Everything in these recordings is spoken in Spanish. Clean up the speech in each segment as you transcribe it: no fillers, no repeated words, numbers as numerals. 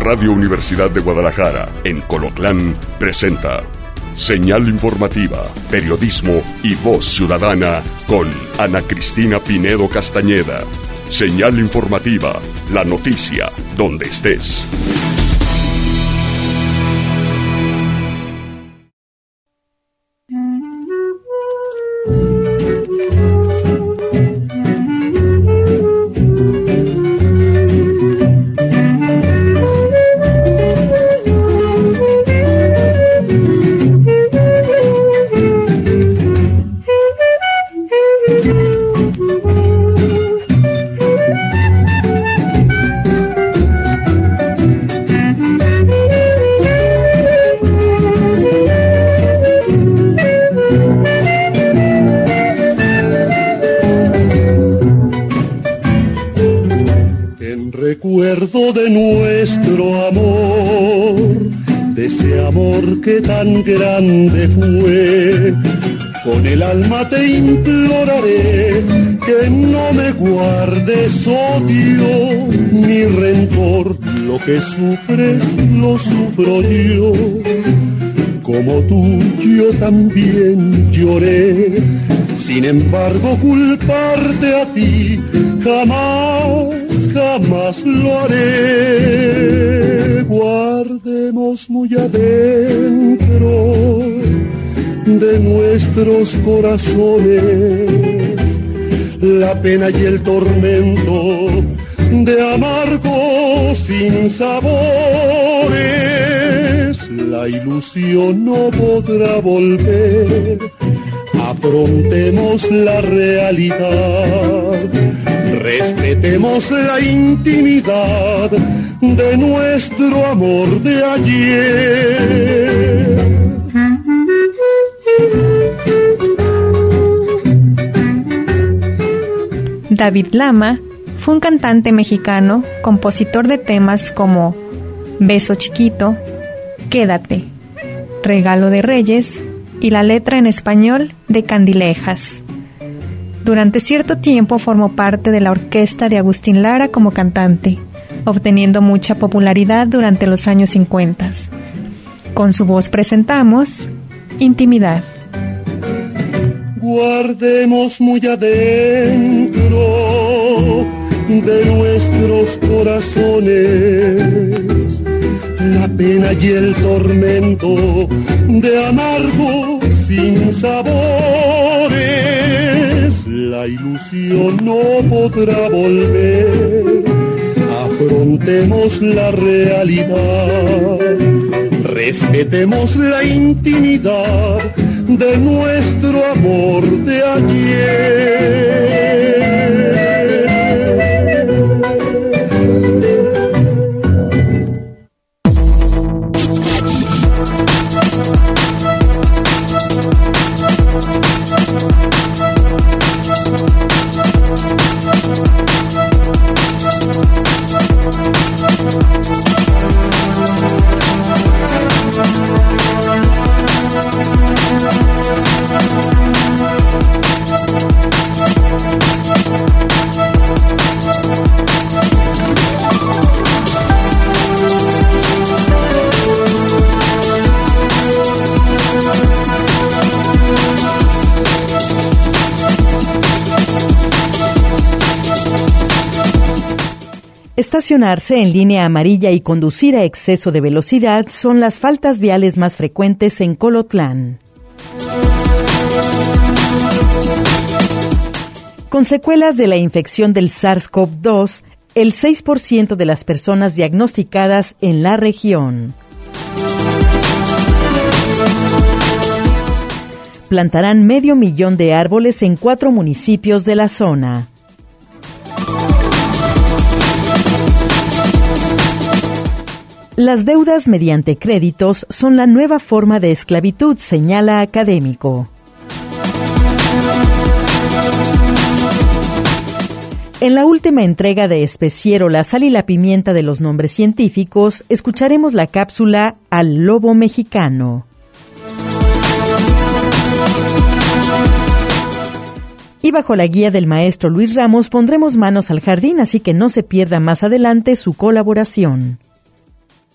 Radio Universidad de Guadalajara, en Colotlán, presenta Señal Informativa, Periodismo y Voz Ciudadana con Ana Cristina Pinedo Castañeda. Señal Informativa, la noticia donde estés. Recuerdo de nuestro amor, de ese amor que tan grande fue. Con el alma te imploraré que no me guardes odio ni rencor. Lo que sufres lo sufro yo. Como tú yo también lloré. Sin embargo culparte a ti jamás lo haré. Guardemos muy adentro de nuestros corazones la pena y el tormento de amargos sinsabores. La ilusión no podrá volver. Afrontemos la realidad. Respetemos la intimidad de nuestro amor de ayer. David Lama fue un cantante mexicano, compositor de temas como Beso Chiquito, Quédate, Regalo de Reyes y la letra en español de Candilejas. Durante cierto tiempo formó parte de la orquesta de Agustín Lara como cantante, obteniendo mucha popularidad durante los años 50. Con su voz presentamos Intimidad. Guardemos muy adentro de nuestros corazones la pena y el tormento de amargos sinsabores. La ilusión no podrá volver. Afrontemos la realidad. Respetemos la intimidad de nuestro amor de ayer. Estacionarse en línea amarilla y conducir a exceso de velocidad son las faltas viales más frecuentes en Colotlán. Con secuelas de la infección del SARS-CoV-2, el 6% de las personas diagnosticadas en la región. Plantarán 500,000 de árboles en 4 municipios de la zona. Las deudas mediante créditos son la nueva forma de esclavitud, señala académico. En la última entrega de Especiero, la sal y la pimienta de los nombres científicos, escucharemos la cápsula Al Lobo Mexicano. Y bajo la guía del maestro Luis Ramos pondremos manos al jardín, así que no se pierda más adelante su colaboración.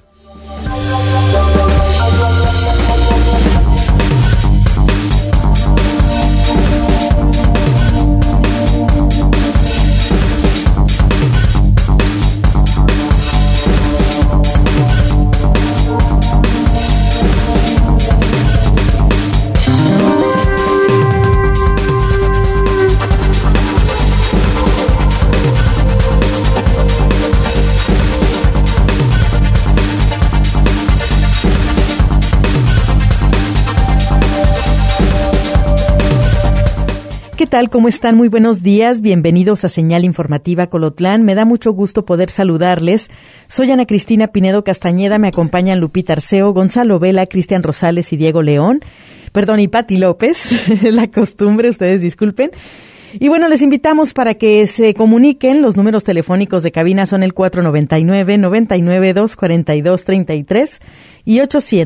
tal? ¿Cómo están? Muy buenos días. Bienvenidos a Señal Informativa Colotlán. Me da mucho gusto poder saludarles. Soy Ana Cristina Pinedo Castañeda. Me acompañan Lupita Arceo, Gonzalo Vela, Cristian Rosales y Diego León. Perdón, y Pati López. La costumbre, ustedes disculpen. Y bueno, les invitamos para que se comuniquen. Los números telefónicos de cabina son el 499-992-4233 y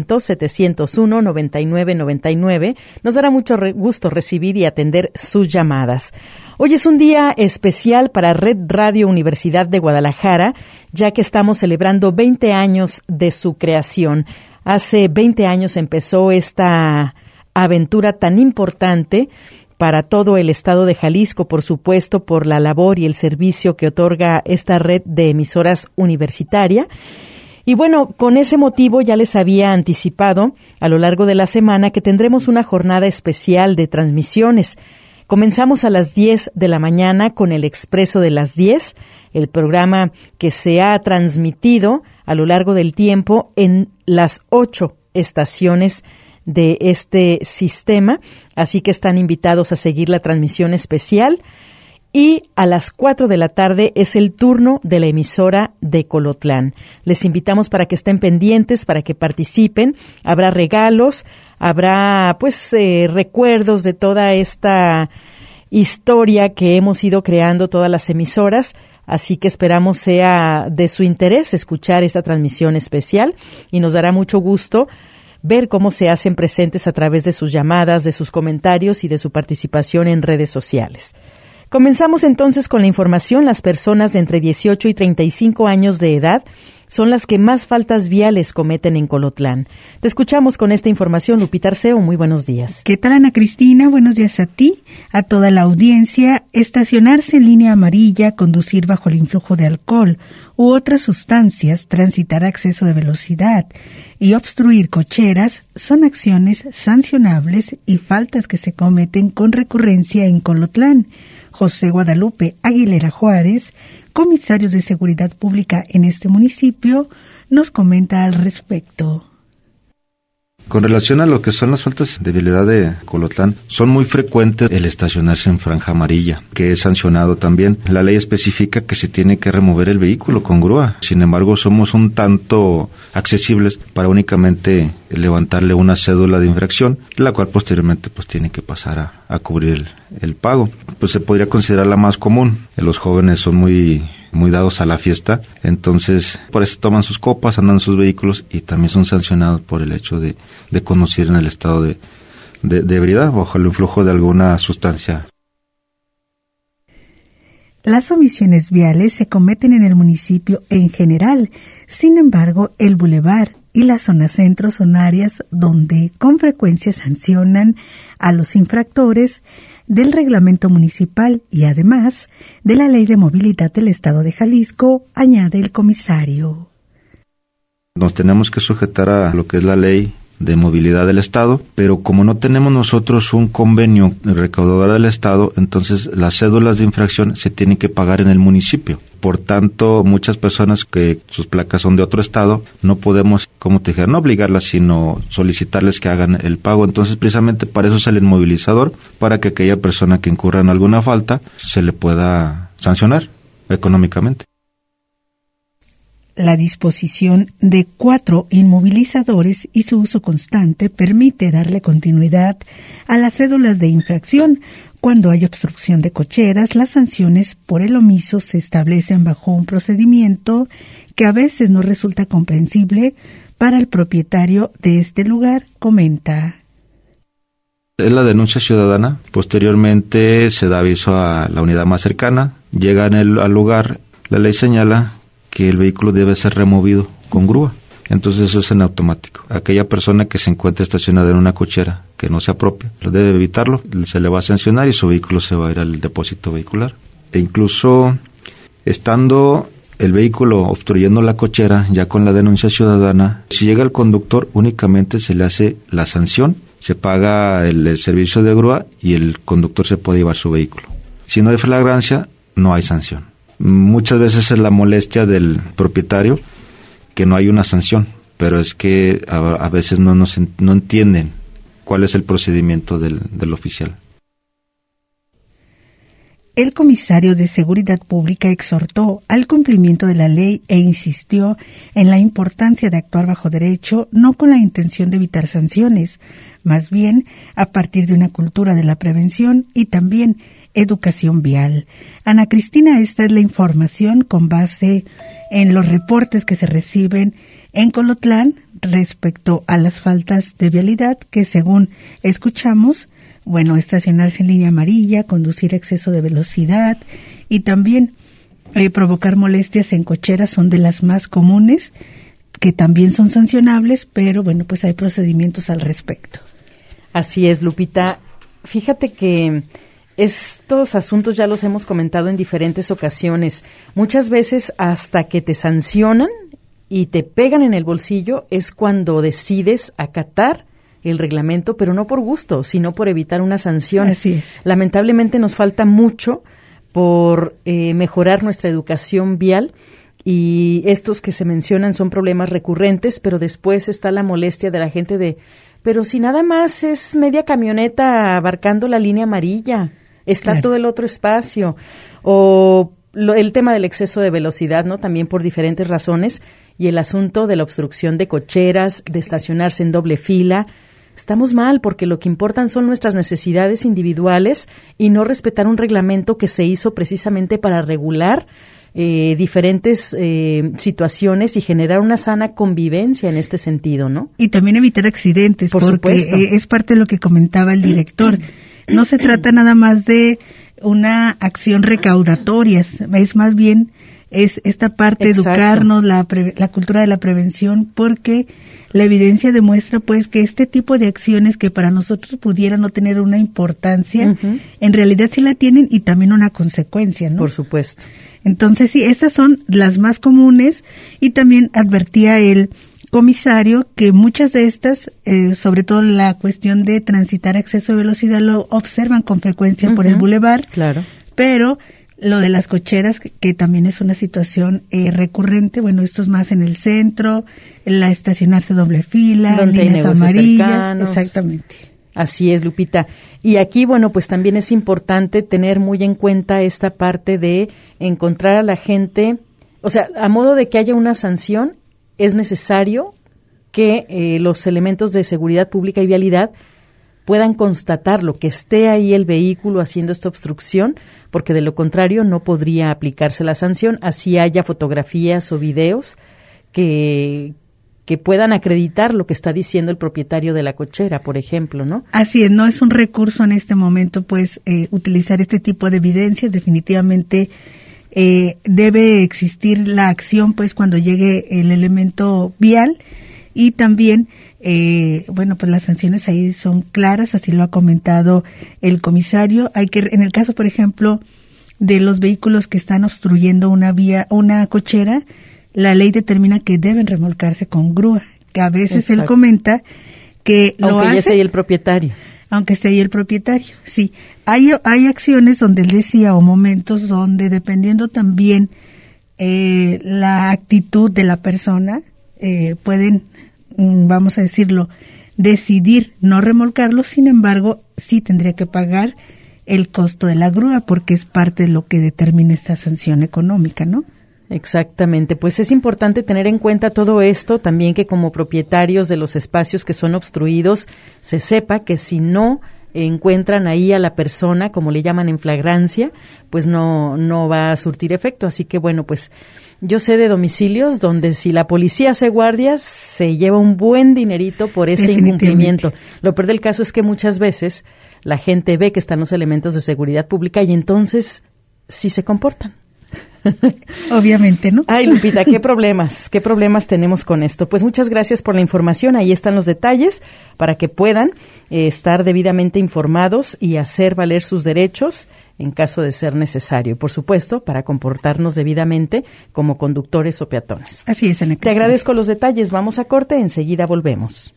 800-701-9999. Nos dará mucho gusto recibir y atender sus llamadas. Hoy es un día especial para Red Radio Universidad de Guadalajara, ya que estamos celebrando 20 años de su creación. Hace 20 años empezó esta aventura tan importante para todo el estado de Jalisco, por supuesto, por la labor y el servicio que otorga esta red de emisoras universitaria. Y bueno, con ese motivo ya les había anticipado a lo largo de la semana que tendremos una jornada especial de transmisiones. Comenzamos a las 10 de la mañana con el Expreso de las 10, el programa que se ha transmitido a lo largo del tiempo en las 8 estaciones de este sistema, así que están invitados a seguir la transmisión especial. Y a las 4 de la tarde es el turno de la emisora de Colotlán. Les invitamos para que estén pendientes, para que participen. Habrá regalos, habrá recuerdos de toda esta historia que hemos ido creando todas las emisoras. Así que esperamos sea de su interés escuchar esta transmisión especial y nos dará mucho gusto ver cómo se hacen presentes a través de sus llamadas, de sus comentarios y de su participación en redes sociales. Comenzamos entonces con la información. Las personas de entre 18 y 35 años de edad son las que más faltas viales cometen en Colotlán. Te escuchamos con esta información, Lupita Arceo. Muy buenos días. ¿Qué tal, Ana Cristina? Buenos días a ti, a toda la audiencia. Estacionarse en línea amarilla, conducir bajo el influjo de alcohol u otras sustancias, transitar a exceso de velocidad y obstruir cocheras son acciones sancionables y faltas que se cometen con recurrencia en Colotlán. José Guadalupe Aguilera Juárez, comisario de Seguridad Pública en este municipio, nos comenta al respecto. Con relación a lo que son las faltas de vialidad de Colotlán, son muy frecuentes el estacionarse en franja amarilla, que es sancionado también. La ley especifica que se tiene que remover el vehículo con grúa. Sin embargo, somos un tanto accesibles para únicamente levantarle una cédula de infracción, la cual posteriormente tiene que pasar a cubrir el pago. Se podría considerar la más común. Los jóvenes son muy dados a la fiesta, entonces por eso toman sus copas, andan en sus vehículos y también son sancionados por el hecho de conducir en el estado de ebriedad bajo el influjo de alguna sustancia. Las omisiones viales se cometen en el municipio en general. Sin embargo, el bulevar y la zona centro son áreas donde con frecuencia sancionan a los infractores del reglamento municipal y además de la Ley de Movilidad del Estado de Jalisco, añade el comisario. Nos tenemos que sujetar a lo que es la Ley de Movilidad del Estado, pero como no tenemos nosotros un convenio recaudador del Estado, entonces las cédulas de infracción se tienen que pagar en el municipio. Por tanto, muchas personas que sus placas son de otro estado, no podemos, no obligarlas, sino solicitarles que hagan el pago. Entonces, precisamente para eso sale el movilizador, para que aquella persona que incurra en alguna falta se le pueda sancionar económicamente. La disposición de 4 inmovilizadores y su uso constante permite darle continuidad a las cédulas de infracción. Cuando hay obstrucción de cocheras, las sanciones por el omiso se establecen bajo un procedimiento que a veces no resulta comprensible para el propietario de este lugar, comenta. Es la denuncia ciudadana. Posteriormente se da aviso a la unidad más cercana. Llegan al lugar. La ley señala que el vehículo debe ser removido con grúa. Entonces eso es en automático. Aquella persona que se encuentre estacionada en una cochera que no se apropia, debe evitarlo, se le va a sancionar y su vehículo se va a ir al depósito vehicular. E incluso estando el vehículo obstruyendo la cochera, ya con la denuncia ciudadana, si llega el conductor únicamente se le hace la sanción, se paga el servicio de grúa y el conductor se puede llevar su vehículo. Si no hay flagrancia, no hay sanción. Muchas veces es la molestia del propietario que no hay una sanción, pero es que a veces no entienden cuál es el procedimiento del oficial. el comisario de Seguridad Pública exhortó al cumplimiento de la ley e insistió en la importancia de actuar bajo derecho, no con la intención de evitar sanciones, más bien a partir de una cultura de la prevención y también educación vial. Ana Cristina, esta es la información con base en los reportes que se reciben en Colotlán respecto a las faltas de vialidad que, según escuchamos, estacionarse en línea amarilla, conducir a exceso de velocidad y también provocar molestias en cocheras son de las más comunes, que también son sancionables, pero pues hay procedimientos al respecto. Así es, Lupita. Fíjate que estos asuntos ya los hemos comentado en diferentes ocasiones. Muchas veces hasta que te sancionan y te pegan en el bolsillo es cuando decides acatar el reglamento, pero no por gusto, sino por evitar una sanción. Así es. Lamentablemente nos falta mucho por mejorar nuestra educación vial, y estos que se mencionan son problemas recurrentes, pero después está la molestia de la gente pero si nada más es media camioneta abarcando la línea amarilla, está claro todo el otro espacio, o el tema del exceso de velocidad, ¿no? También por diferentes razones, y el asunto de la obstrucción de cocheras, de estacionarse en doble fila. Estamos mal porque lo que importan son nuestras necesidades individuales y no respetar un reglamento que se hizo precisamente para regular diferentes situaciones y generar una sana convivencia en este sentido, ¿no? Y también evitar accidentes, por porque supuesto. Es parte de lo que comentaba el director. No se trata nada más de una acción recaudatoria, es más bien es esta parte, exacto, educarnos, la cultura de la prevención, porque la evidencia demuestra pues que este tipo de acciones que para nosotros pudieran no tener una importancia, uh-huh, en realidad sí la tienen y también una consecuencia, ¿no? Por supuesto. Entonces sí, estas son las más comunes, y también advertía el comisario que muchas de estas, sobre todo la cuestión de transitar a exceso de velocidad, lo observan con frecuencia, uh-huh, por el bulevar, claro, pero lo de las cocheras, que también es una situación recurrente, esto es más en el centro, la estacionarse doble fila, donde líneas amarillas, cercanos. Exactamente. Así es, Lupita. Y aquí, pues también es importante tener muy en cuenta esta parte de encontrar a la gente, o sea, a modo de que haya una sanción, es necesario que los elementos de seguridad pública y vialidad puedan constatarlo, que esté ahí el vehículo haciendo esta obstrucción, porque de lo contrario no podría aplicarse la sanción, así haya fotografías o videos que puedan acreditar lo que está diciendo el propietario de la cochera, por ejemplo, ¿no? Así es, no es un recurso en este momento, pues, utilizar este tipo de evidencias. Definitivamente debe existir la acción, pues, cuando llegue el elemento vial, y también pues las sanciones ahí son claras, así lo ha comentado el comisario. En el caso, por ejemplo, de los vehículos que están obstruyendo una cochera, la ley determina que deben remolcarse con grúa, que a veces, exacto, él comenta que aunque ya esté ahí el propietario. Aunque esté ahí el propietario, sí. Hay acciones donde él decía, o momentos donde, dependiendo también la actitud de la persona, pueden, vamos a decirlo, decidir no remolcarlo. Sin embargo, sí tendría que pagar el costo de la grúa, porque es parte de lo que determina esta sanción económica, ¿no? Exactamente, pues es importante tener en cuenta todo esto, también que como propietarios de los espacios que son obstruidos, se sepa que si no encuentran ahí a la persona, como le llaman en flagrancia, pues no va a surtir efecto. Así que pues yo sé de domicilios donde si la policía hace guardias, se lleva un buen dinerito por este incumplimiento. Lo peor del caso es que muchas veces la gente ve que están los elementos de seguridad pública y entonces sí se comportan. Obviamente, ¿no? Ay, Lupita, qué problemas tenemos con esto. Pues muchas gracias por la información, ahí están los detalles para que puedan estar debidamente informados y hacer valer sus derechos en caso de ser necesario. Y por supuesto, para comportarnos debidamente como conductores o peatones. Así es, Ana Cristina. Te agradezco los detalles, vamos a corte, enseguida volvemos.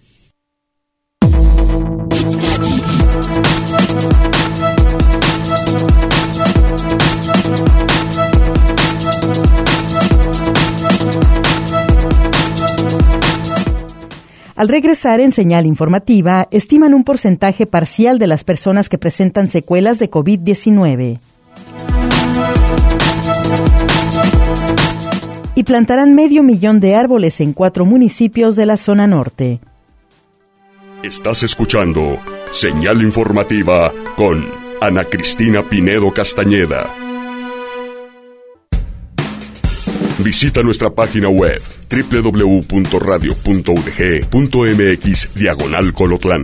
Al regresar en Señal Informativa, estiman un porcentaje parcial de las personas que presentan secuelas de COVID-19. Y plantarán 500,000 de árboles en 4 municipios de la zona norte. Estás escuchando Señal Informativa con Ana Cristina Pinedo Castañeda. Visita nuestra página web www.radio.udg.mx/Colotlán.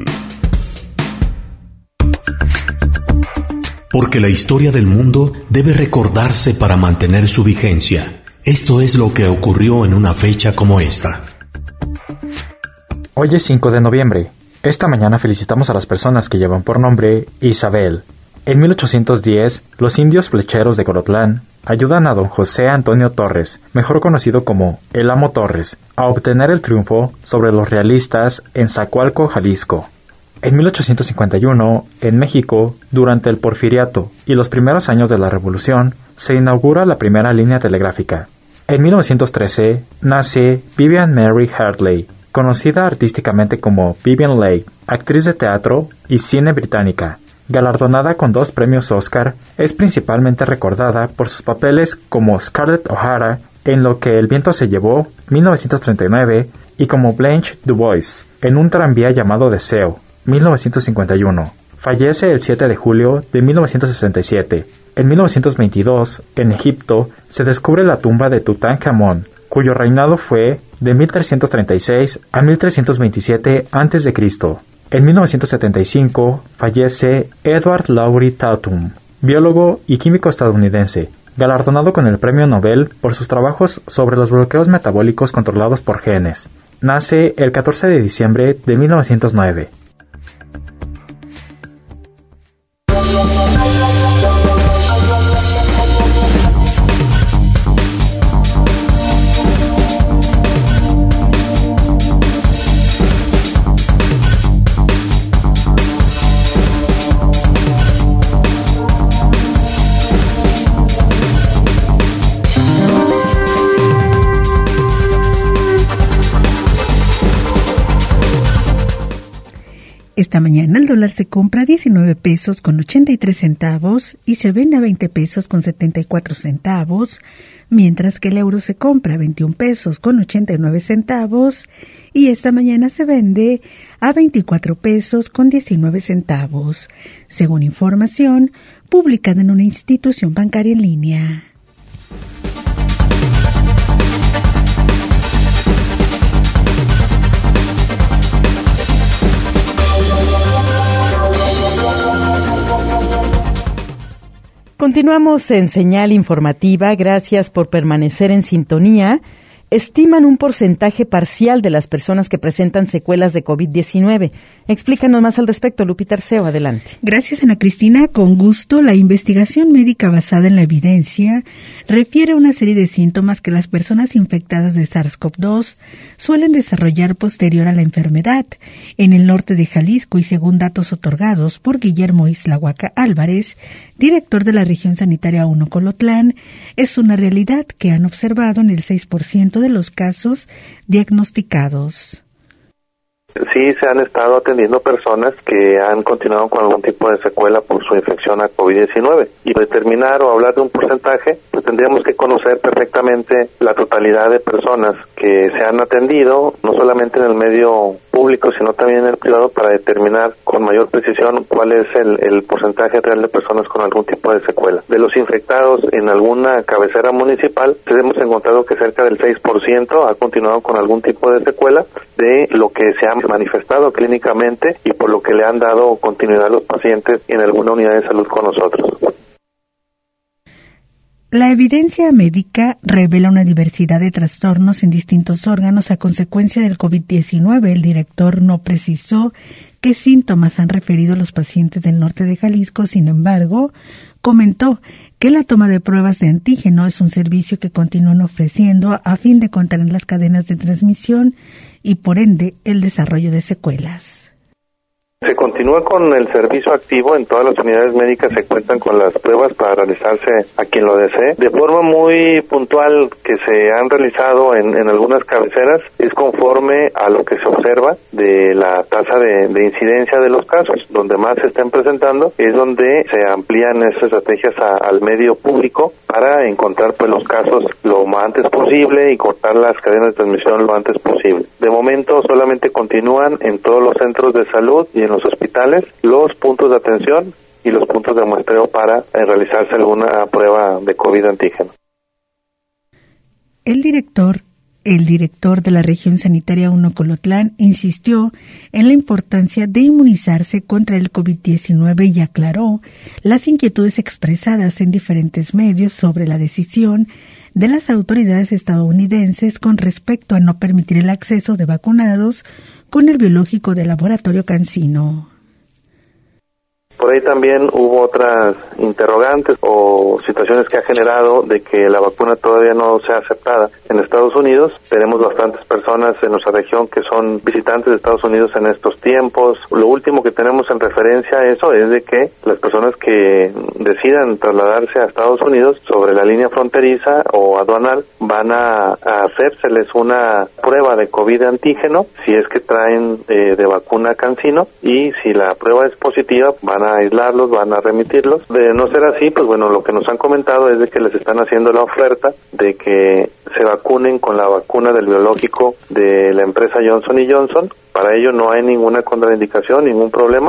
Porque la historia del mundo debe recordarse para mantener su vigencia. Esto es lo que ocurrió en una fecha como esta. Hoy es 5 de noviembre. Esta mañana felicitamos a las personas que llevan por nombre Isabel. En 1810, los indios flecheros de Colotlán ayudan a don José Antonio Torres, mejor conocido como el Amo Torres, a obtener el triunfo sobre los realistas en Zacualco, Jalisco. En 1851, en México, durante el Porfiriato y los primeros años de la Revolución, se inaugura la primera línea telegráfica. En 1913, nace Vivian Mary Hartley, conocida artísticamente como Vivien Leigh, actriz de teatro y cine británica. Galardonada con 2 premios Oscar, es principalmente recordada por sus papeles como Scarlett O'Hara en Lo que el viento se llevó, 1939, y como Blanche DuBois en Un tranvía llamado Deseo, 1951. Fallece el 7 de julio de 1967. En 1922, en Egipto, se descubre la tumba de Tutankamón, cuyo reinado fue de 1336 a 1327 a.C. En 1975, fallece Edward Lowry Tatum, biólogo y químico estadounidense, galardonado con el Premio Nobel por sus trabajos sobre los bloqueos metabólicos controlados por genes. Nace el 14 de diciembre de 1909. Esta mañana el dólar se compra a 19 pesos con 83 centavos y se vende a 20 pesos con 74 centavos, mientras que el euro se compra a 21 pesos con 89 centavos y esta mañana se vende a 24 pesos con 19 centavos, según información publicada en una institución bancaria en línea. Continuamos en Señal Informativa. Gracias por permanecer en sintonía. Estiman un porcentaje parcial de las personas que presentan secuelas de COVID-19. Explícanos más al respecto, Lupita Arceo, adelante. Gracias, Ana Cristina. Con gusto, la investigación médica basada en la evidencia refiere a una serie de síntomas que las personas infectadas de SARS-CoV-2 suelen desarrollar posterior a la enfermedad. En el norte de Jalisco, y según datos otorgados por Guillermo Islahuaca Álvarez, director de la región sanitaria 1 Colotlán, es una realidad que han observado en el 6% de los casos diagnosticados. Sí, se han estado atendiendo personas que han continuado con algún tipo de secuela por su infección a COVID-19. Y determinar o hablar de un porcentaje, pues tendríamos que conocer perfectamente la totalidad de personas que se han atendido, no solamente en el medio público, sino también en el privado, para determinar con mayor precisión cuál es el porcentaje real de personas con algún tipo de secuela. De los infectados en alguna cabecera municipal, hemos encontrado que cerca del 6% ha continuado con algún tipo de secuela de lo que se ha manifestado clínicamente y por lo que le han dado continuidad a los pacientes en alguna unidad de salud con nosotros. La evidencia médica revela una diversidad de trastornos en distintos órganos a consecuencia del COVID-19. El director no precisó qué síntomas han referido los pacientes del norte de Jalisco. Sin embargo, comentó que la toma de pruebas de antígeno es un servicio que continúan ofreciendo a fin de contener las cadenas de transmisión y, por ende, el desarrollo de secuelas. Se continúa con el servicio activo. En todas las unidades médicas se cuentan con las pruebas para realizarse a quien lo desee. De forma muy puntual que se han realizado en algunas cabeceras es conforme a lo que se observa de la tasa de incidencia de los casos. Donde más se estén presentando es donde se amplían esas estrategias al medio público para encontrar pues los casos lo más antes posible y cortar las cadenas de transmisión lo antes posible. De momento solamente continúan en todos los centros de salud y en los hospitales los puntos de atención y los puntos de muestreo para realizarse alguna prueba de COVID antígeno. El director de la región sanitaria 1 Colotlán insistió en la importancia de inmunizarse contra el COVID-19 y aclaró las inquietudes expresadas en diferentes medios sobre la decisión de las autoridades estadounidenses con respecto a no permitir el acceso de vacunados con el biológico del laboratorio CanSino. Por ahí también hubo otras interrogantes o situaciones que ha generado de que la vacuna todavía no sea aceptada en Estados Unidos. Tenemos bastantes personas en nuestra región que son visitantes de Estados Unidos en estos tiempos. Lo último que tenemos en referencia a eso es de que las personas que decidan trasladarse a Estados Unidos sobre la línea fronteriza o aduanal van a hacérseles una prueba de COVID antígeno si es que traen de vacuna CanSino, y si la prueba es positiva van a aislarlos, van a remitirlos. De no ser así, pues bueno, lo que nos han comentado es de que les están haciendo la oferta de que se vacunen con la vacuna del biológico de la empresa Johnson & Johnson. Para ello no hay ninguna contraindicación, ningún problema.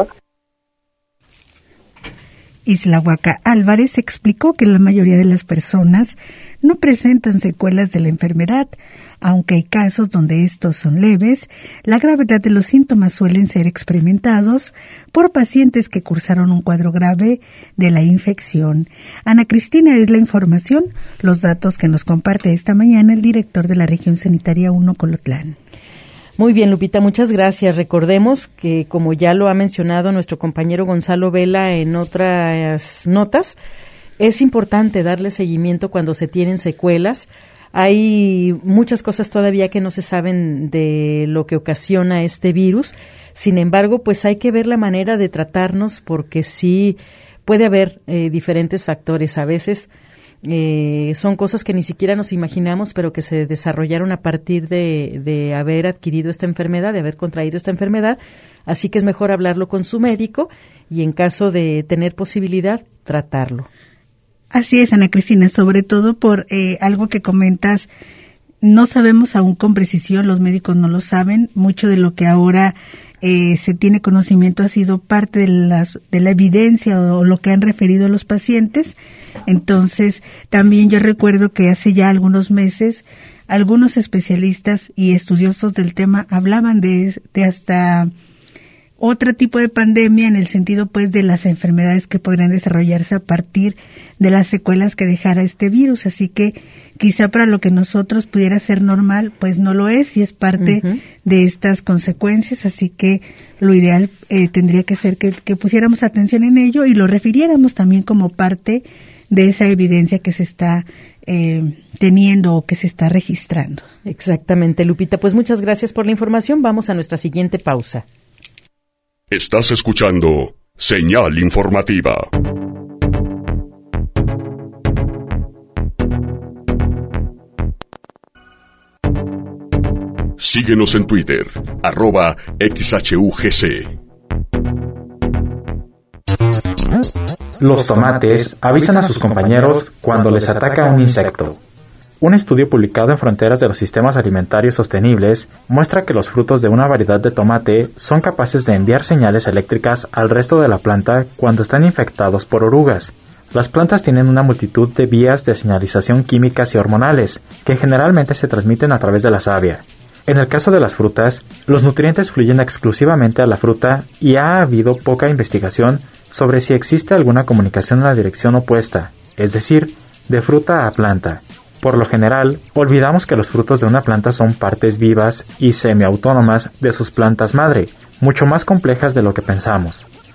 Islahuaca Álvarez explicó que la mayoría de las personas no presentan secuelas de la enfermedad. Aunque hay casos donde estos son leves, la gravedad de los síntomas suelen ser experimentados por pacientes que cursaron un cuadro grave de la infección. Ana Cristina, es la información, los datos que nos comparte esta mañana el director de la región sanitaria 1 Colotlán. Muy bien, Lupita, muchas gracias. Recordemos que, como ya lo ha mencionado nuestro compañero Gonzalo Vela en otras notas, es importante darle seguimiento cuando se tienen secuelas. Hay muchas cosas todavía que no se saben de lo que ocasiona este virus. Sin embargo, pues hay que ver la manera de tratarnos, porque sí puede haber diferentes factores. A veces son cosas que ni siquiera nos imaginamos, pero que se desarrollaron a partir de haber adquirido esta enfermedad, de haber contraído esta enfermedad. Así que es mejor hablarlo con su médico y, en caso de tener posibilidad, tratarlo. Así es, Ana Cristina, sobre todo por algo que comentas, no sabemos aún con precisión, los médicos no lo saben, mucho de lo que ahora se tiene conocimiento ha sido parte de la evidencia o lo que han referido los pacientes. Entonces, también yo recuerdo que hace ya algunos meses, algunos especialistas y estudiosos del tema hablaban de hasta otro tipo de pandemia, en el sentido pues de las enfermedades que podrían desarrollarse a partir de las secuelas que dejara este virus. Así que quizá para lo que nosotros pudiera ser normal, pues no lo es, y es parte de estas consecuencias. Así que lo ideal tendría que ser que pusiéramos atención en ello y lo refiriéramos también como parte de esa evidencia que se está teniendo o que se está registrando. Exactamente, Lupita. Pues muchas gracias por la información. Vamos a nuestra siguiente pausa. Estás escuchando Señal Informativa. Síguenos en Twitter, @XHUGC. Los tomates avisan a sus compañeros cuando les ataca un insecto. Un estudio publicado en Fronteras de los Sistemas Alimentarios Sostenibles muestra que los frutos de una variedad de tomate son capaces de enviar señales eléctricas al resto de la planta cuando están infectados por orugas. Las plantas tienen una multitud de vías de señalización químicas y hormonales, que generalmente se transmiten a través de la savia. En el caso de las frutas, los nutrientes fluyen exclusivamente a la fruta y ha habido poca investigación sobre si existe alguna comunicación en la dirección opuesta, es decir, de fruta a planta. Por lo general, olvidamos que los frutos de una planta son partes vivas y semiautónomas de sus plantas madre, mucho más complejas de lo que pensamos.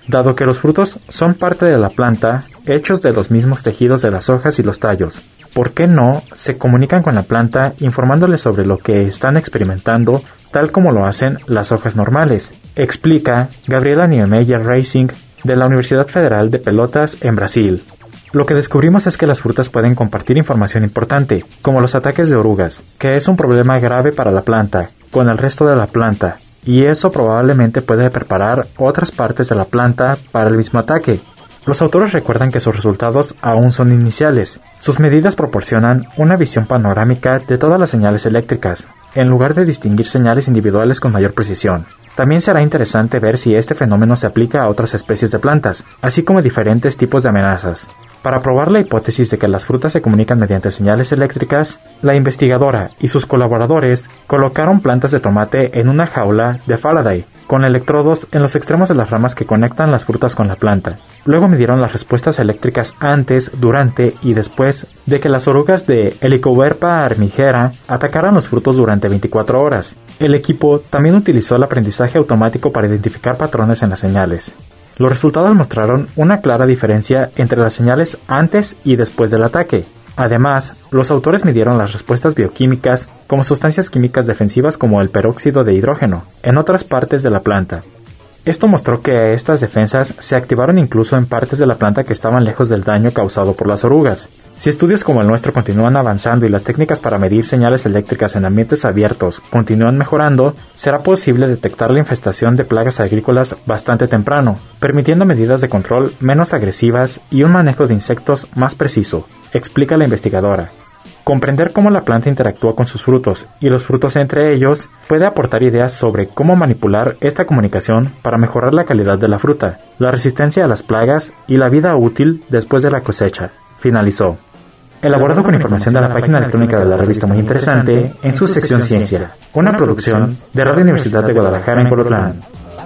Dado que los frutos son parte de la planta, hechos de los mismos tejidos de las hojas y los tallos, ¿por qué no se comunican con la planta informándoles sobre lo que están experimentando, tal como lo hacen las hojas normales? Explica Gabriela Niemeyer Racing de la Universidad Federal de Pelotas en Brasil. Lo que descubrimos es que las frutas pueden compartir información importante, como los ataques de orugas, que es un problema grave para la planta, con el resto de la planta, y eso probablemente puede preparar otras partes de la planta para el mismo ataque. Los autores recuerdan que sus resultados aún son iniciales. Sus medidas proporcionan una visión panorámica de todas las señales eléctricas, en lugar de distinguir señales individuales con mayor precisión. También será interesante ver si este fenómeno se aplica a otras especies de plantas, así como a diferentes tipos de amenazas. Para probar la hipótesis de que las frutas se comunican mediante señales eléctricas, la investigadora y sus colaboradores colocaron plantas de tomate en una jaula de Faraday, con electrodos en los extremos de las ramas que conectan las frutas con la planta. Luego midieron las respuestas eléctricas antes, durante y después de que las orugas de Helicoverpa armigera atacaran los frutos durante 24 horas. El equipo también utilizó el aprendizaje automático para identificar patrones en las señales. Los resultados mostraron una clara diferencia entre las señales antes y después del ataque. Además, los autores midieron las respuestas bioquímicas como sustancias químicas defensivas como el peróxido de hidrógeno en otras partes de la planta. Esto mostró que estas defensas se activaron incluso en partes de la planta que estaban lejos del daño causado por las orugas. Si estudios como el nuestro continúan avanzando y las técnicas para medir señales eléctricas en ambientes abiertos continúan mejorando, será posible detectar la infestación de plagas agrícolas bastante temprano, permitiendo medidas de control menos agresivas y un manejo de insectos más preciso, explica la investigadora. Comprender cómo la planta interactúa con sus frutos y los frutos entre ellos puede aportar ideas sobre cómo manipular esta comunicación para mejorar la calidad de la fruta, la resistencia a las plagas y la vida útil después de la cosecha, finalizó. Elaborado con información de la página electrónica de la revista Muy Interesante en su sección Ciencia, una producción de Radio Universidad de Guadalajara en Colotlán.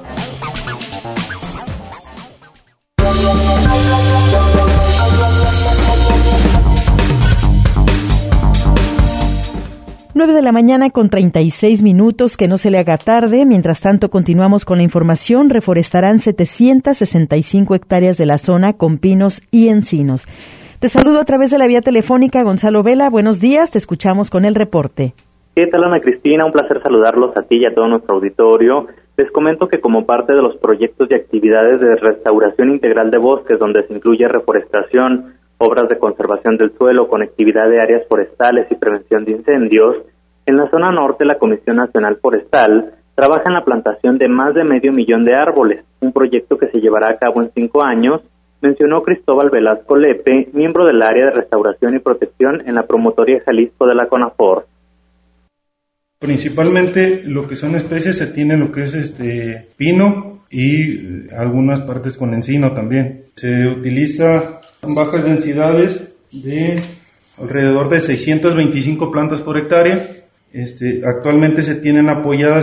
De la mañana con 36 minutos, que no se le haga tarde. Mientras tanto, continuamos con la información. Reforestarán 765 hectáreas de la zona con pinos y encinos. Te saludo a través de la vía telefónica, Gonzalo Vela. Buenos días, te escuchamos con el reporte. ¿Qué tal, Ana Cristina? Un placer saludarlos a ti y a todo nuestro auditorio. Les comento que como parte de los proyectos y actividades de restauración integral de bosques, donde se incluye reforestación, obras de conservación del suelo, conectividad de áreas forestales y prevención de incendios, en la zona norte, la Comisión Nacional Forestal trabaja en la plantación de más de 500,000 de árboles, un proyecto que se llevará a cabo en 5 años, mencionó Cristóbal Velasco Lepe, miembro del área de restauración y protección en la Promotoría Jalisco de la CONAFOR. Principalmente lo que son especies se tiene lo que es pino y algunas partes con encino también. Se utiliza bajas densidades de alrededor de 625 plantas por hectárea. Actualmente se tienen apoyadas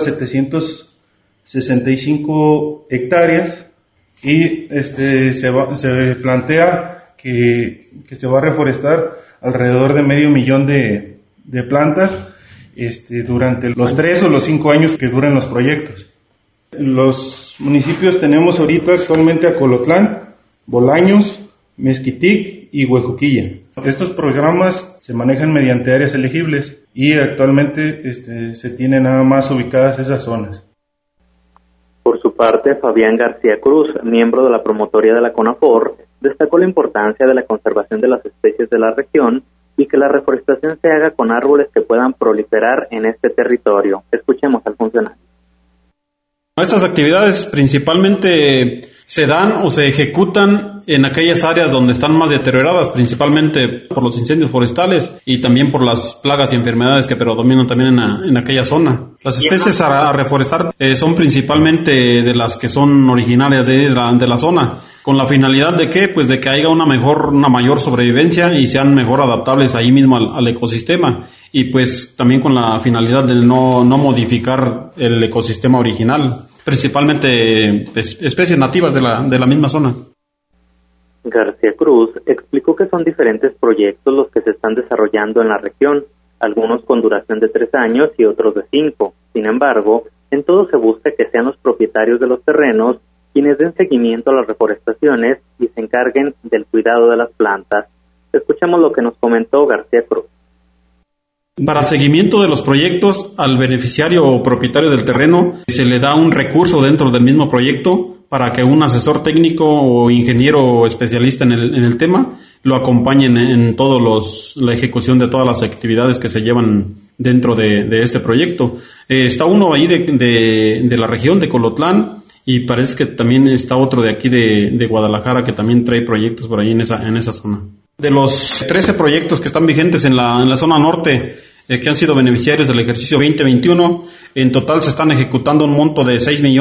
765 hectáreas y se plantea que se va a reforestar alrededor de 500,000 de plantas durante los 3 o los 5 años que duren los proyectos. Los municipios tenemos ahorita actualmente a Colotlán, Bolaños, Mezquitic y Huejuquilla. Estos programas se manejan mediante áreas elegibles y actualmente se tienen nada más ubicadas esas zonas. Por su parte, Fabián García Cruz, miembro de la promotoría de la CONAFOR, destacó la importancia de la conservación de las especies de la región y que la reforestación se haga con árboles que puedan proliferar en este territorio. Escuchemos al funcionario. Estas actividades principalmente se dan o se ejecutan en aquellas áreas donde están más deterioradas, principalmente por los incendios forestales y también por las plagas y enfermedades que predominan también en aquella zona. Las especies a reforestar son principalmente de las que son originarias de la zona, con la finalidad de que pues de que haya una mayor sobrevivencia y sean mejor adaptables ahí mismo al ecosistema, y pues también con la finalidad de no modificar el ecosistema original, principalmente especies nativas de la misma zona. García Cruz explicó que son diferentes proyectos los que se están desarrollando en la región, algunos con duración de 3 años y otros de 5. Sin embargo, en todo se busca que sean los propietarios de los terrenos quienes den seguimiento a las reforestaciones y se encarguen del cuidado de las plantas. Escuchemos lo que nos comentó García Cruz. Para seguimiento de los proyectos, al beneficiario o propietario del terreno se le da un recurso dentro del mismo proyecto para que un asesor técnico o ingeniero o especialista en el tema lo acompañen en la ejecución de todas las actividades que se llevan dentro de este proyecto. Está uno ahí de la región de Colotlán y parece que también está otro de aquí de Guadalajara que también trae proyectos por ahí en esa zona. De los 13 proyectos que están vigentes en la zona norte, que han sido beneficiarios del ejercicio 2021, en total se están ejecutando un monto de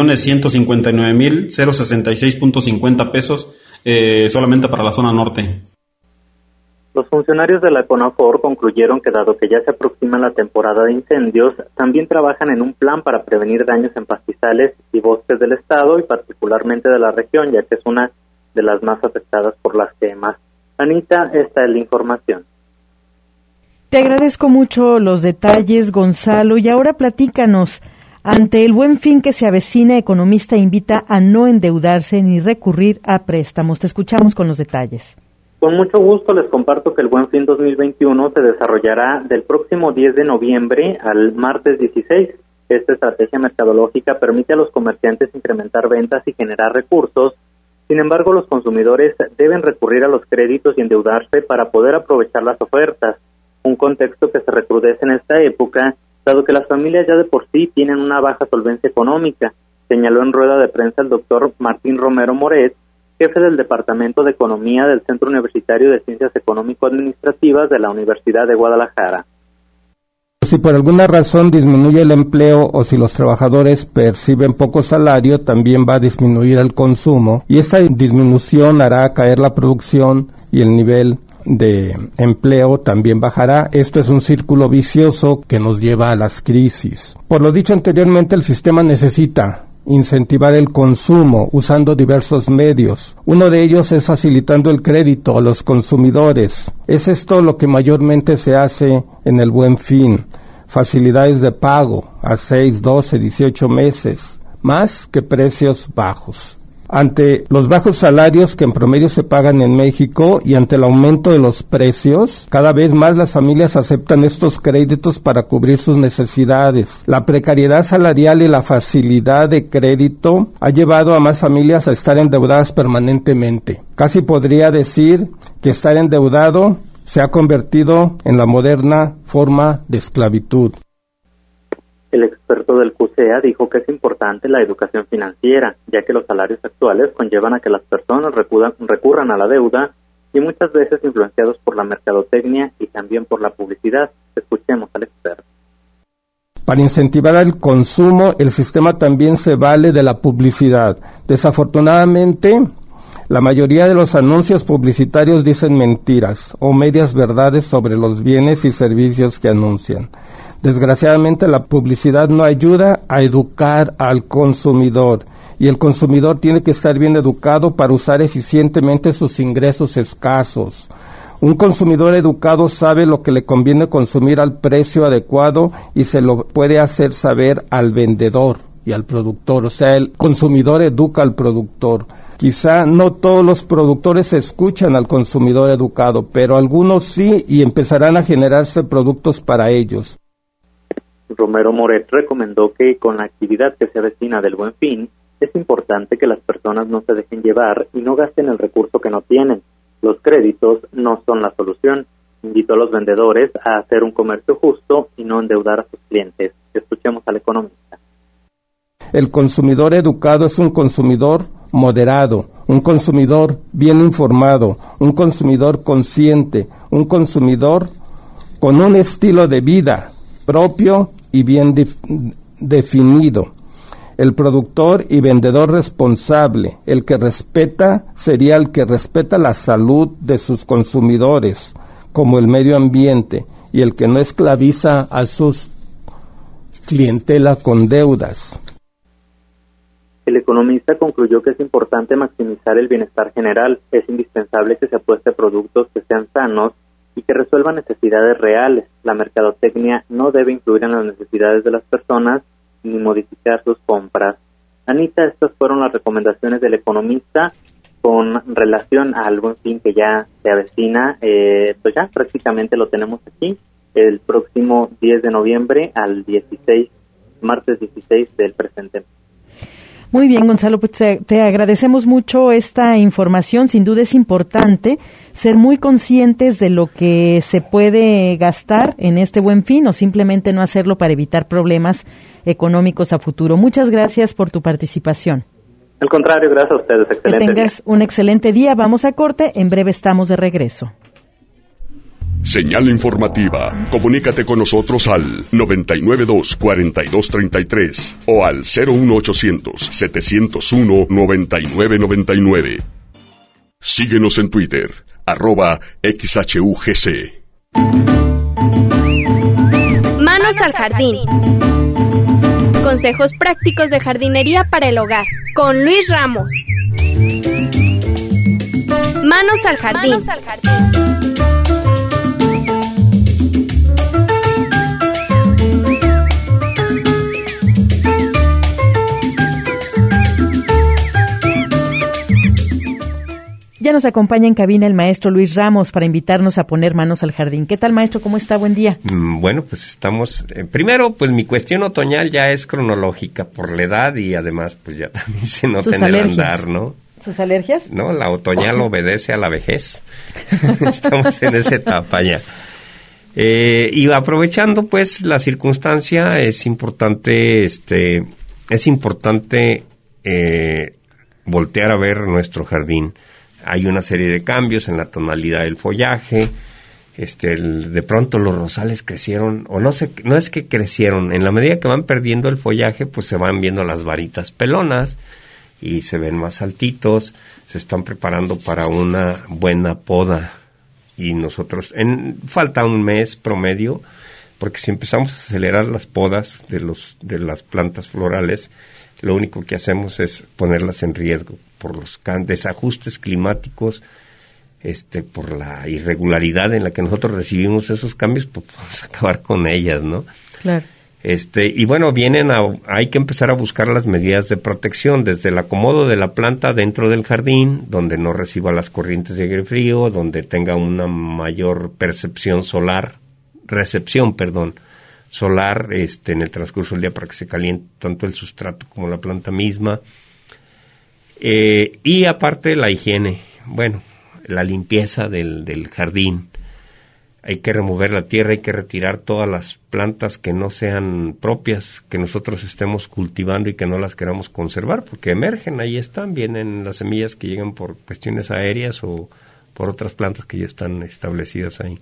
6.159.066.50 pesos solamente para la zona norte. Los funcionarios de la CONAFOR concluyeron que dado que ya se aproxima la temporada de incendios, también trabajan en un plan para prevenir daños en pastizales y bosques del estado y particularmente de la región, ya que es una de las más afectadas por las quemas. Anita, esta es la información. Te agradezco mucho los detalles, Gonzalo, y ahora platícanos. Ante el Buen Fin que se avecina, Economista invita a no endeudarse ni recurrir a préstamos. Te escuchamos con los detalles. Con mucho gusto les comparto que el Buen Fin 2021 se desarrollará del próximo 10 de noviembre al martes 16. Esta estrategia mercadológica permite a los comerciantes incrementar ventas y generar recursos. Sin embargo, los consumidores deben recurrir a los créditos y endeudarse para poder aprovechar las ofertas. Un contexto que se recrudece en esta época, dado que las familias ya de por sí tienen una baja solvencia económica, señaló en rueda de prensa el doctor Martín Romero Moret, jefe del Departamento de Economía del Centro Universitario de Ciencias Económico-Administrativas de la Universidad de Guadalajara. Si por alguna razón disminuye el empleo o si los trabajadores perciben poco salario, también va a disminuir el consumo y esa disminución hará caer la producción y el nivel de empleo también bajará. Esto es un círculo vicioso que nos lleva a las crisis. Por lo dicho anteriormente, el sistema necesita incentivar el consumo usando diversos medios. Uno de ellos es facilitando el crédito a los consumidores. Es esto lo que mayormente se hace en el Buen Fin. Facilidades de pago a 6, 12, 18 meses, más que precios bajos. Ante los bajos salarios que en promedio se pagan en México y ante el aumento de los precios, cada vez más las familias aceptan estos créditos para cubrir sus necesidades. La precariedad salarial y la facilidad de crédito ha llevado a más familias a estar endeudadas permanentemente. Casi podría decir que estar endeudado se ha convertido en la moderna forma de esclavitud. El experto del CUSEA dijo que es importante la educación financiera, ya que los salarios actuales conllevan a que las personas recurran a la deuda y muchas veces influenciados por la mercadotecnia y también por la publicidad. Escuchemos al experto. Para incentivar el consumo, el sistema también se vale de la publicidad. Desafortunadamente, la mayoría de los anuncios publicitarios dicen mentiras o medias verdades sobre los bienes y servicios que anuncian. Desgraciadamente, la publicidad no ayuda a educar al consumidor y el consumidor tiene que estar bien educado para usar eficientemente sus ingresos escasos. Un consumidor educado sabe lo que le conviene consumir al precio adecuado y se lo puede hacer saber al vendedor y al productor. O sea, el consumidor educa al productor. Quizá no todos los productores escuchan al consumidor educado, pero algunos sí y empezarán a generarse productos para ellos. Romero Moret recomendó que con la actividad que se avecina del Buen Fin, es importante que las personas no se dejen llevar y no gasten el recurso que no tienen. Los créditos no son la solución. Invitó a los vendedores a hacer un comercio justo y no endeudar a sus clientes. Escuchemos al economista. El consumidor educado es un consumidor moderado, un consumidor bien informado, un consumidor consciente, un consumidor con un estilo de vida propio y bien definido. El productor y vendedor responsable, el que respeta, sería el que respeta la salud de sus consumidores, como el medio ambiente, y el que no esclaviza a sus clientela con deudas. El economista concluyó que es importante maximizar el bienestar general. Es indispensable que se apueste a productos que sean sanos y que resuelvan necesidades reales. La mercadotecnia no debe influir en las necesidades de las personas ni modificar sus compras. Anita, estas fueron las recomendaciones del economista con relación al Buen Fin que ya se avecina. Pues ya prácticamente lo tenemos aquí, el próximo 10 de noviembre al 16, martes 16 del presente. Muy bien, Gonzalo, pues te agradecemos mucho esta información. Sin duda es importante ser muy conscientes de lo que se puede gastar en este Buen Fin o simplemente no hacerlo para evitar problemas económicos a futuro. Muchas gracias por tu participación. Al contrario, gracias a ustedes. Excelente que tengas día. Un excelente día. Vamos a corte. En breve estamos de regreso. Señal informativa. Comunícate con nosotros al 992-4233 o al 01800-701-9999. Síguenos en Twitter, @XHUGC. Manos al jardín. Consejos prácticos de jardinería para el hogar, con Luis Ramos. Manos al jardín. Manos al jardín. Ya nos acompaña en cabina el maestro Luis Ramos para invitarnos a poner manos al jardín. ¿Qué tal, maestro? ¿Cómo está? Buen día. Bueno, pues estamos... primero, pues mi cuestión otoñal ya es cronológica por la edad y además pues ya también se nota en el andar, ¿no? ¿Sus alergias? No, la otoñal obedece a la vejez. Estamos en esa etapa ya. Y aprovechando pues la circunstancia, es importante voltear a ver nuestro jardín. Hay una serie de cambios en la tonalidad del follaje. De pronto los rosales crecieron, o no es que crecieron, en la medida que van perdiendo el follaje, pues se van viendo las varitas pelonas y se ven más altitos, se están preparando para una buena poda. Y nosotros, falta un mes promedio, porque si empezamos a acelerar las podas de las plantas florales, lo único que hacemos es ponerlas en riesgo por los desajustes climáticos, por la irregularidad en la que nosotros recibimos esos cambios, pues vamos a acabar con ellas, ¿no? Claro. Y bueno, hay que empezar a buscar las medidas de protección, desde el acomodo de la planta dentro del jardín, donde no reciba las corrientes de aire frío, donde tenga una mayor recepción solar, en el transcurso del día para que se caliente tanto el sustrato como la planta misma. Y aparte la higiene, la limpieza del jardín. Hay que remover la tierra, hay que retirar todas las plantas que no sean propias, que nosotros estemos cultivando y que no las queramos conservar, porque emergen, ahí están, vienen las semillas que llegan por cuestiones aéreas o por otras plantas que ya están establecidas ahí.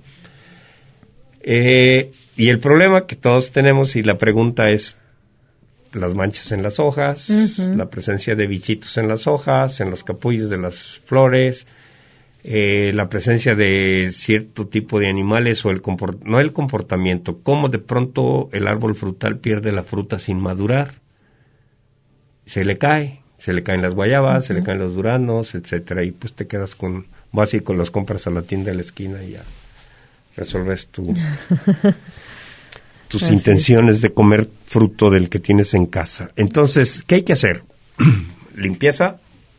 Y el problema que todos tenemos, y la pregunta es, las manchas en las hojas, la presencia de bichitos en las hojas, en los capullos de las flores, la presencia de cierto tipo de animales o no el comportamiento, cómo de pronto el árbol frutal pierde la fruta sin madurar, se le caen las guayabas, se le caen los duranos, etcétera, y pues te quedas vas y con las compras a la tienda de la esquina y ya resolves tus intenciones de comer fruto del que tienes en casa. Entonces, ¿qué hay que hacer? Limpieza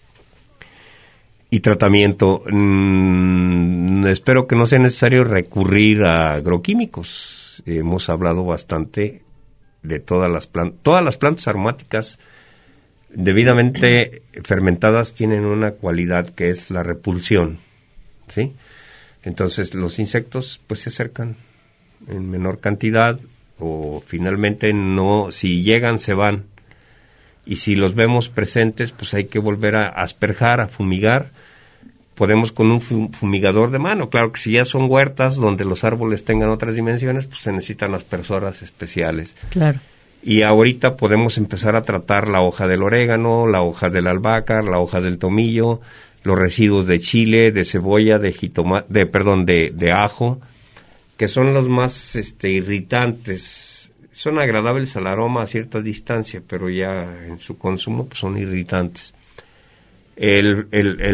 y tratamiento. Espero que no sea necesario recurrir a agroquímicos. Hemos hablado bastante de todas las plantas aromáticas debidamente fermentadas tienen una cualidad que es la repulsión, ¿sí? Entonces los insectos pues se acercan en menor cantidad o finalmente no, si llegan se van, y si los vemos presentes pues hay que volver a asperjar, a fumigar. Podemos con un fumigador de mano, claro que si ya son huertas donde los árboles tengan otras dimensiones pues se necesitan aspersoras especiales. Claro. Y ahorita podemos empezar a tratar la hoja del orégano, la hoja del albahaca, la hoja del tomillo, los residuos de chile, de cebolla, de ajo, que son los más irritantes. Son agradables al aroma a cierta distancia, pero ya en su consumo pues, son irritantes. El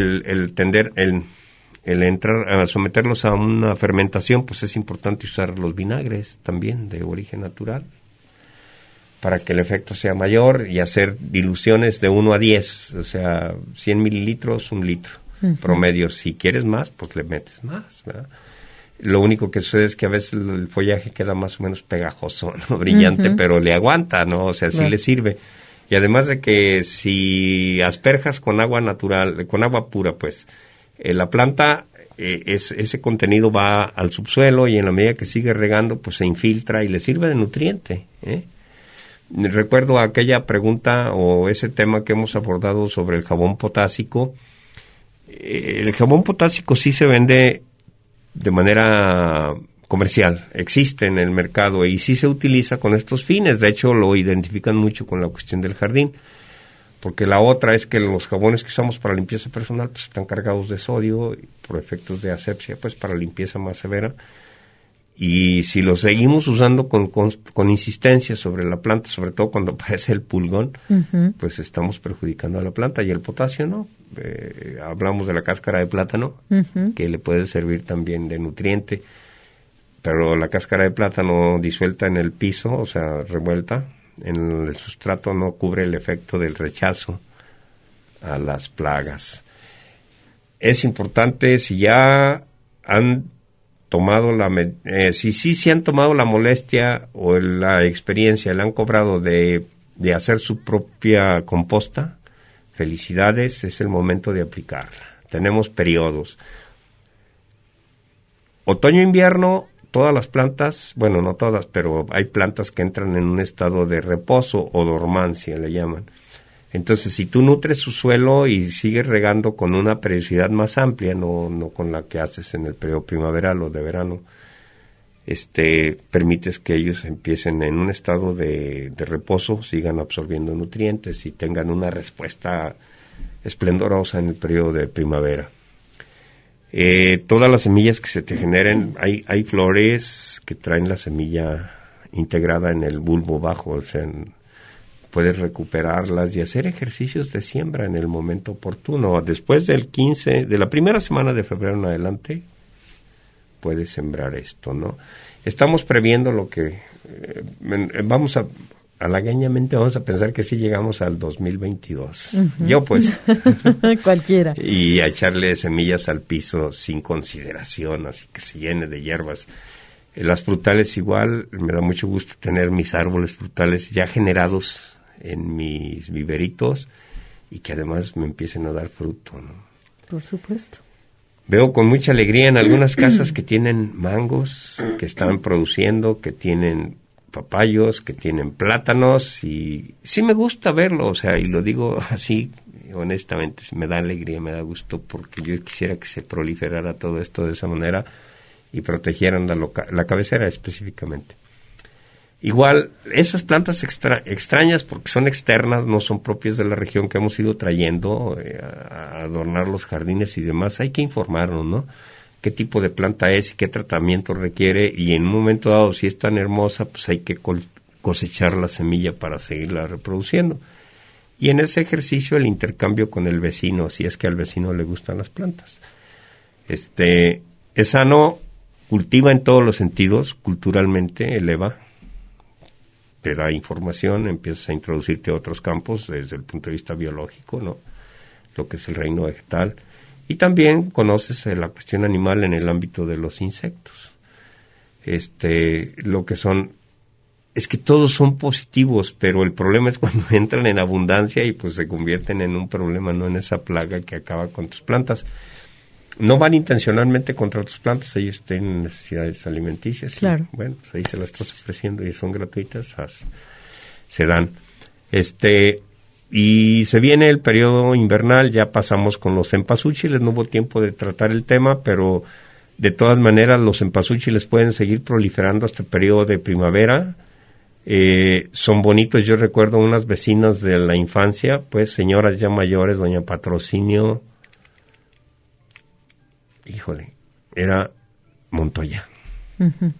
entrar a someterlos a una fermentación, pues es importante usar los vinagres también de origen natural. para que el efecto sea mayor y hacer diluciones de 1 a 10, o sea, 100 mililitros, 1 litro. Promedio. Si quieres más, pues le metes más, ¿verdad? Lo único que sucede es que a veces el follaje queda más o menos pegajoso, ¿no? Brillante, pero le aguanta, ¿no? O sea, sí le sirve. Y además de que si asperjas con agua natural, con agua pura, pues, la planta, ese contenido va al subsuelo y en la medida que sigue regando, pues se infiltra y le sirve de nutriente, ¿eh? Recuerdo aquella pregunta o ese tema que hemos abordado sobre el jabón potásico. El jabón potásico sí se vende de manera comercial, existe en el mercado y sí se utiliza con estos fines. De hecho, lo identifican mucho con la cuestión del jardín, porque la otra es que los jabones que usamos para limpieza personal pues están cargados de sodio por efectos de asepsia, pues para limpieza más severa. Y si lo seguimos usando con insistencia sobre la planta, sobre todo cuando aparece el pulgón, pues estamos perjudicando a la planta. Y el potasio, ¿no? Hablamos de la cáscara de plátano, que le puede servir también de nutriente, pero la cáscara de plátano disuelta en el piso, o sea, revuelta en el sustrato, no cubre el efecto del rechazo a las plagas. Es importante, si ya han tomado si han tomado la molestia o la experiencia, le han cobrado de hacer su propia composta, felicidades, es el momento de aplicarla. Tenemos periodos. Otoño-invierno, todas las plantas, bueno, no todas, pero hay plantas que entran en un estado de reposo o dormancia, le llaman. Entonces, si tú nutres su suelo y sigues regando con una periodicidad más amplia, no con la que haces en el periodo primaveral o de verano, permites que ellos empiecen en un estado de reposo, sigan absorbiendo nutrientes y tengan una respuesta esplendorosa en el periodo de primavera. Todas las semillas que se te generen, hay flores que traen la semilla integrada en el bulbo bajo, o sea, puedes recuperarlas y hacer ejercicios de siembra en el momento oportuno. Después del 15, de la primera semana de febrero en adelante, puedes sembrar esto, ¿no? Estamos previendo lo que halagueñamente vamos a pensar que sí llegamos al 2022. Yo pues. Cualquiera. Y a echarle semillas al piso sin consideración, así que se llene de hierbas. Las frutales igual, me da mucho gusto tener mis árboles frutales ya generados en mis viveritos y que además me empiecen a dar fruto, ¿no? Por supuesto. Veo con mucha alegría en algunas casas que tienen mangos, que están produciendo, que tienen papayos, que tienen plátanos, y sí me gusta verlo, o sea, y lo digo así honestamente, me da alegría, me da gusto, porque yo quisiera que se proliferara todo esto de esa manera y protegieran la cabecera específicamente. Igual, esas plantas extrañas, porque son externas, no son propias de la región, que hemos ido trayendo a adornar los jardines y demás, hay que informarnos, ¿no? Qué tipo de planta es y qué tratamiento requiere, y en un momento dado, si es tan hermosa, pues hay que cosechar la semilla para seguirla reproduciendo. Y en ese ejercicio el intercambio con el vecino, si es que al vecino le gustan las plantas. Es sano, cultiva en todos los sentidos, culturalmente eleva, te da información, empiezas a introducirte a otros campos desde el punto de vista biológico, ¿no? Lo que es el reino vegetal. Y también conoces la cuestión animal en el ámbito de los insectos. Lo que son, es que todos son positivos, pero el problema es cuando entran en abundancia y pues se convierten en un problema, no en esa plaga que acaba con tus plantas. No van intencionalmente contra tus plantas, ellos tienen necesidades alimenticias. Claro. Y, bueno, pues ahí se las estás ofreciendo y son gratuitas, se dan. Y se viene el periodo invernal, ya pasamos con los cempasúchiles, no hubo tiempo de tratar el tema, pero de todas maneras los cempasúchiles pueden seguir proliferando hasta el periodo de primavera. Son bonitos, yo recuerdo unas vecinas de la infancia, pues señoras ya mayores, doña Patrocinio, híjole, era Montoya. Uh-huh.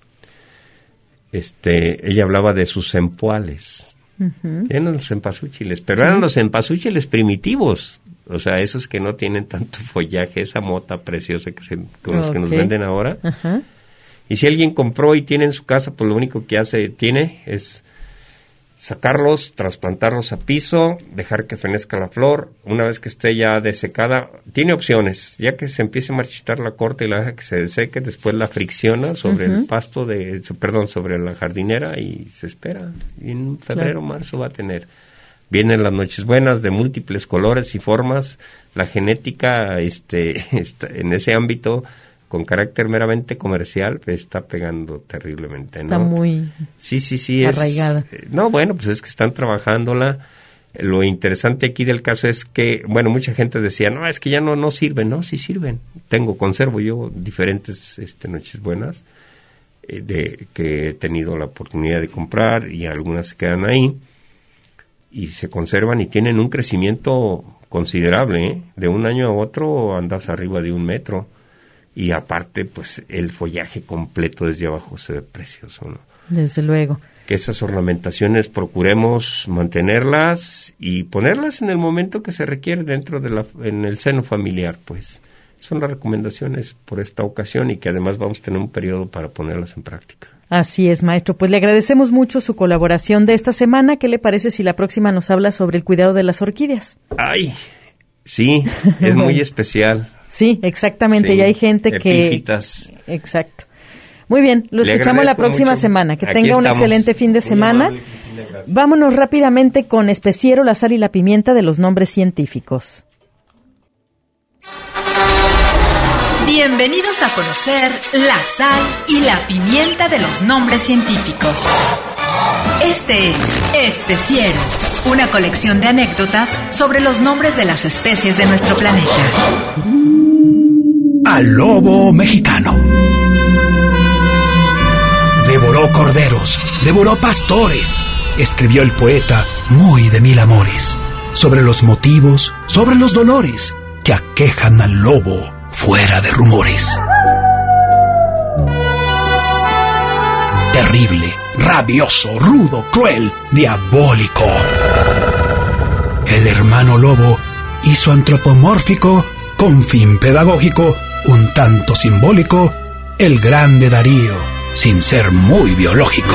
Ella hablaba de sus empuales. Uh-huh. Eran los cempasúchiles, pero eran los cempasúchiles primitivos, o sea, esos que no tienen tanto follaje, esa mota preciosa con los que nos venden ahora. Uh-huh. Y si alguien compró y tiene en su casa, pues lo único que tiene es sacarlos, trasplantarlos a piso, dejar que fenezca la flor. Una vez que esté ya desecada, tiene opciones. Ya que se empiece a marchitar, la corta y la deja que se deseque, después la fricciona sobre el pasto sobre la jardinera y se espera. Y en febrero, marzo va a tener. Vienen las Nochebuenas de múltiples colores y formas. La genética en ese ámbito, con carácter meramente comercial, está pegando terriblemente, ¿no? Está muy arraigada. Pues es que están trabajándola. Lo interesante aquí del caso es que, mucha gente decía, no, es que ya no sirven. No, sí sirven. Conservo yo diferentes Nochebuenas que he tenido la oportunidad de comprar, y algunas se quedan ahí y se conservan y tienen un crecimiento considerable, ¿eh? De un año a otro andas arriba de 1 metro. Y aparte, pues, el follaje completo desde abajo se ve precioso, ¿no? Desde luego. Que esas ornamentaciones procuremos mantenerlas y ponerlas en el momento que se requiere en el seno familiar, pues. Son las recomendaciones por esta ocasión, y que además vamos a tener un periodo para ponerlas en práctica. Así es, maestro. Pues le agradecemos mucho su colaboración de esta semana. ¿Qué le parece si la próxima nos habla sobre el cuidado de las orquídeas? ¡Ay! Sí, es muy especial. Sí, exactamente, y hay gente epífitas. Que... Exacto. Muy bien, lo escuchamos la próxima semana. Que tenga un excelente fin de semana. Amable, vámonos rápidamente con Especiero, la sal y la pimienta de los nombres científicos. Bienvenidos a conocer la sal y la pimienta de los nombres científicos. Este es Especiero, una colección de anécdotas sobre los nombres de las especies de nuestro planeta. Al lobo mexicano. Devoró corderos, devoró pastores, escribió el poeta muy de 1000 amores, sobre los motivos, sobre los dolores que aquejan al lobo fuera de rumores. Terrible, rabioso, rudo, cruel, diabólico. El hermano lobo hizo antropomórfico, con fin pedagógico, un tanto simbólico, el grande Darío, sin ser muy biológico.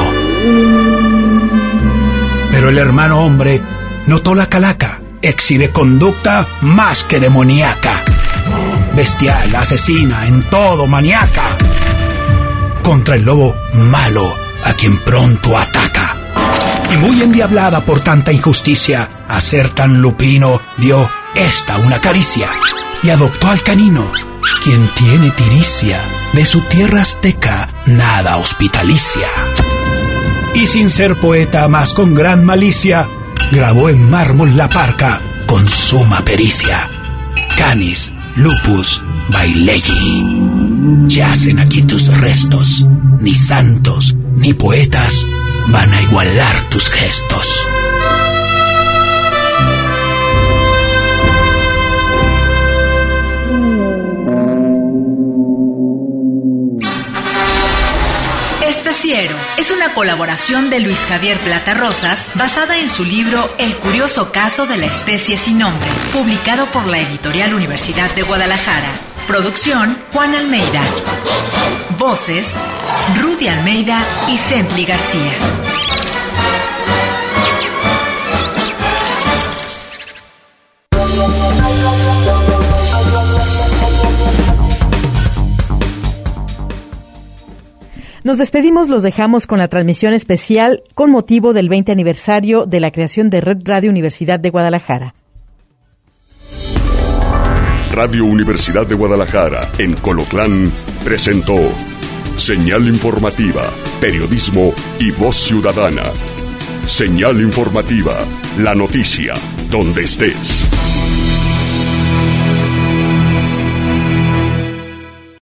Pero el hermano hombre notó la calaca, exhibe conducta más que demoníaca. Bestial, asesina, en todo maníaca. Contra el lobo malo, a quien pronto ataca. Y muy endiablada por tanta injusticia, a ser tan lupino, dio esta una caricia. Y adoptó al canino, quien tiene tiricia, de su tierra azteca nada hospitalicia. Y sin ser poeta, más con gran malicia, grabó en mármol la parca con suma pericia. Canis, lupus, bailegi. Yacen aquí tus restos, ni santos, ni poetas van a igualar tus gestos. Especiero es una colaboración de Luis Javier Plata Rosas basada en su libro El curioso caso de la especie sin nombre, publicado por la editorial Universidad de Guadalajara. Producción Juan Almeida. Voces Rudy Almeida y Cently García. Nos despedimos, los dejamos con la transmisión especial con motivo del 20 aniversario de la creación de Red Radio Universidad de Guadalajara. Radio Universidad de Guadalajara, en Colotlán, presentó Señal Informativa, Periodismo y Voz Ciudadana. Señal Informativa, la noticia, donde estés.